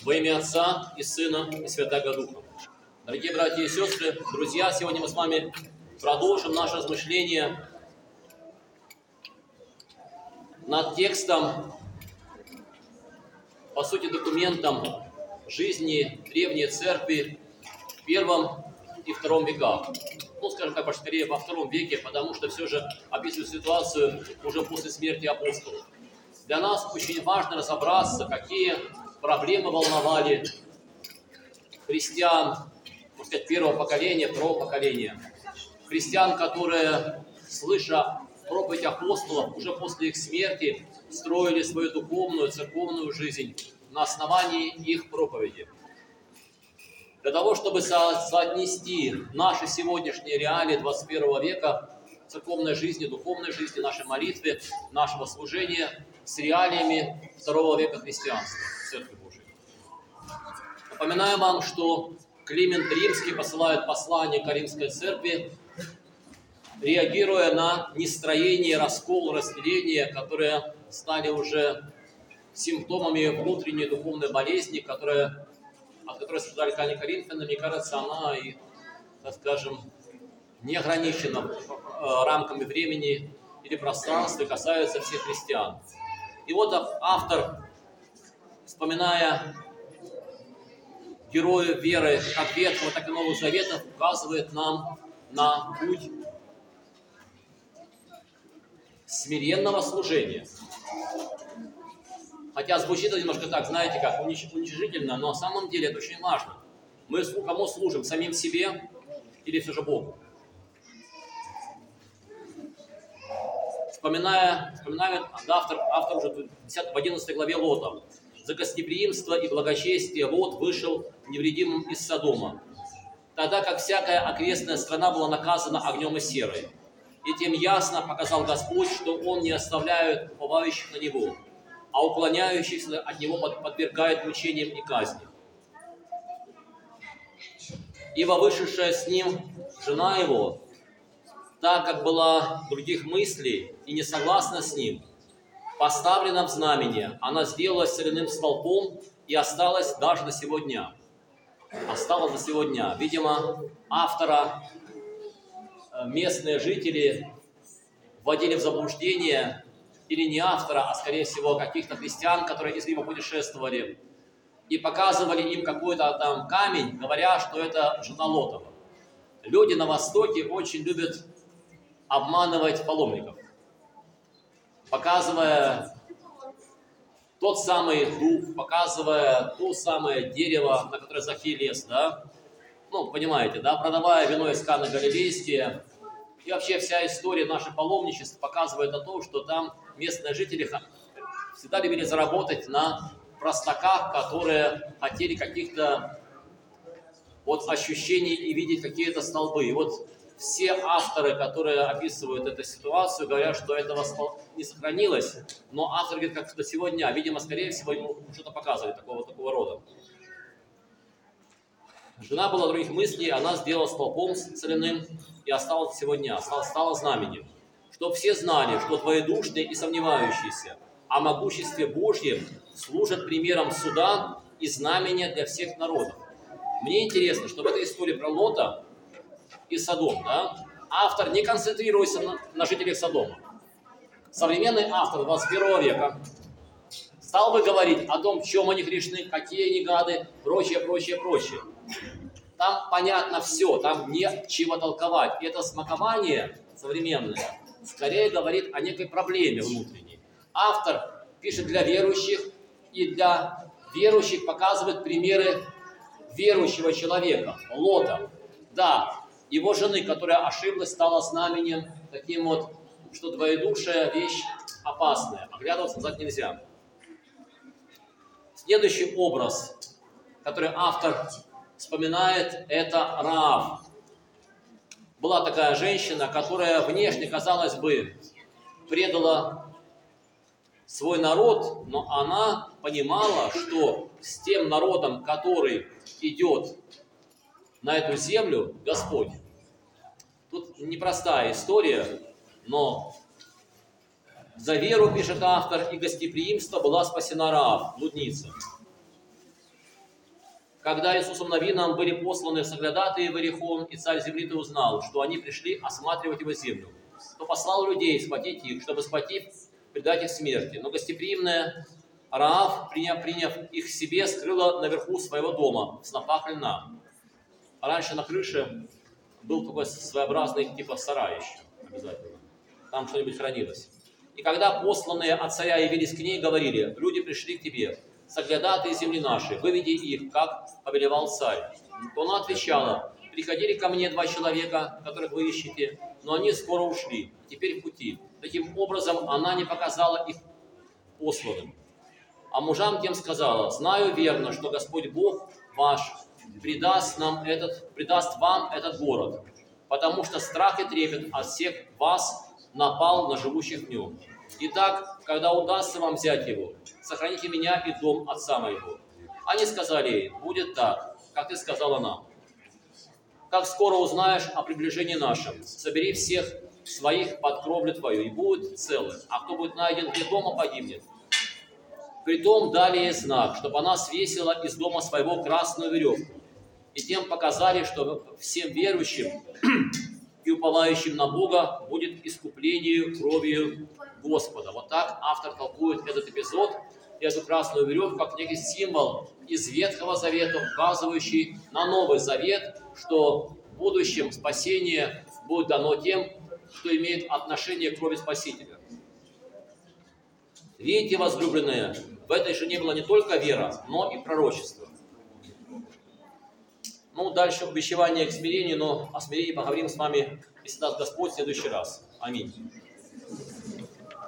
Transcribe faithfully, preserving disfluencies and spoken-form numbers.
Во имя Отца и Сына и Святаго Духа. Дорогие братья и сестры, друзья, сегодня мы с вами продолжим наше размышление над текстом, по сути, документом жизни Древней Церкви в первом и втором веках. Ну, скажем так, скорее во втором веке, потому что все же описывает ситуацию уже после смерти апостолов. Для нас очень важно разобраться, какие проблемы волновали христиан, можно сказать, первого поколения, второго поколения. Христиан, которые, слыша проповедь апостолов, уже после их смерти строили свою духовную, церковную жизнь на основании их проповеди. Для того, чтобы со- соотнести наши сегодняшние реалии двадцать первого века, церковной жизни, духовной жизни, нашей молитвы, нашего служения с реалиями второго века христианства, Церкви Божией. Напоминаю вам, что Климент Римский посылает послание к Римской Церкви, реагируя на нестроение, раскол, разделение, которые стали уже симптомами внутренней духовной болезни, которые, от которой страдали коринфяне. Мне кажется, она и, так скажем, не ограничена э, рамками времени или пространства, и касается всех христиан. И вот автор, вспоминая героев веры как Ветхого, так и Нового Завета, указывает нам на путь смиренного служения. Хотя звучит это немножко так, знаете, как уничижительно, но на самом деле это очень важно. Мы кому служим? Самим себе или все же Богу? Вспоминая, вспоминает автор, автор уже в одиннадцатой главе Лота. За гостеприимство и благочестие Лот вышел невредимым из Содома, тогда как всякая окрестная страна была наказана огнем и серой. И тем ясно показал Господь, что Он не оставляет уповающих на Него, а уклоняющихся от Него подвергает мучениям и казни. Ибо вышедшая с ним жена его, так как была других мыслей и не согласна с ним, поставлена в знамение, она сделалась соляным столпом и осталась даже до сего дня. Осталась до сего дня. Видимо, автора местные жители вводили в заблуждение, или не автора, а скорее всего каких-то христиан, которые из Рима путешествовали, и показывали им какой-то там камень, говоря, что это жена Лотова. Люди на Востоке очень любят обманывать паломников, показывая тот самый дуб, показывая то самое дерево, на которое Захей лез, да? Ну, понимаете, да? Продавая вино из Каны Галилейские. И вообще вся история нашего паломничества показывает о том, что там местные жители всегда любили заработать на простаках, которые хотели каких-то вот ощущений и видеть какие-то столбы. И вот все авторы, которые описывают эту ситуацию, говорят, что этого не сохранилось, но автор говорит, как до сегодня. Видимо, скорее всего, ему что-то показывали такого, такого рода. Жена была других мыслей, она сделала столпом соляным и осталась сегодня, стала, стала знаменем. Чтоб все знали, что двоедушные и сомневающиеся о могуществе Божьем служат примером суда и знамения для всех народов. Мне интересно, что в этой истории про Лота и Содом, да, автор не концентрируется на, на жителях Содома. Современный автор двадцать первого века стал бы говорить о том, в чем они грешны, какие они гады, прочее, прочее, прочее. Там понятно все, там нечего толковать. И это смакование современное скорее говорит о некой проблеме внутренней. Автор пишет для верующих, и для верующих показывает примеры верующего человека, Лота. Да, его жены, которая ошиблась, стала знаменем таким вот, что двоедушая вещь опасная. Оглядываться назад нельзя. Следующий образ, который автор вспоминает, это Раав. Была такая женщина, которая внешне, казалось бы, предала свой народ, но она понимала, что с тем народом, который идет на эту землю, Господь. Тут непростая история, но за веру, пишет автор, и гостеприимство была спасена Раав, блудница. Когда Иисусом Навином были посланы соглядатые в Иерихон, и царь земли узнал, что они пришли осматривать его землю, то послал людей схватить их, чтобы, схватив, предать их смерти. Но гостеприимная Раав, приняв, приняв их к себе, скрыла наверху своего дома в снопах льна. Раньше на крыше был такой своеобразный типа сарай еще, обязательно. Там что-нибудь хранилось. И когда посланные от царя явились к ней, говорили: люди пришли к тебе, соглядатые земли наши, выведи их, как повелевал царь. То она отвечала: приходили ко мне два человека, которых вы ищете, но они скоро ушли, теперь в пути. Таким образом, она не показала их посланным. А мужам тем сказала: знаю верно, что Господь Бог ваш предаст, нам этот, предаст вам этот город, потому что страх и трепет от всех вас напал на живущих в нем. Итак, когда удастся вам взять его, сохраните меня и дом отца моего. Они сказали ей: будет так, как ты сказала нам. Как скоро узнаешь о приближении нашем, собери всех своих под кровлю твою, и будут целы, а кто будет найден вне дома, погибнет. Притом дали ей знак, чтобы она свесила из дома своего красную веревку, и тем показали, что всем верующим и уповающим на Бога будет искупление кровью Господа. Вот так автор толкует этот эпизод и эту красную веревку как некий символ из Ветхого Завета, указывающий на Новый Завет, что в будущем спасение будет дано тем, кто имеет отношение к крови Спасителя. Видите, возлюбленные, в этой же не было не только вера, но и пророчество. Ну, дальше увещевание к смирению, но о смирении поговорим с вами, если даст Господь, в следующий раз. Аминь.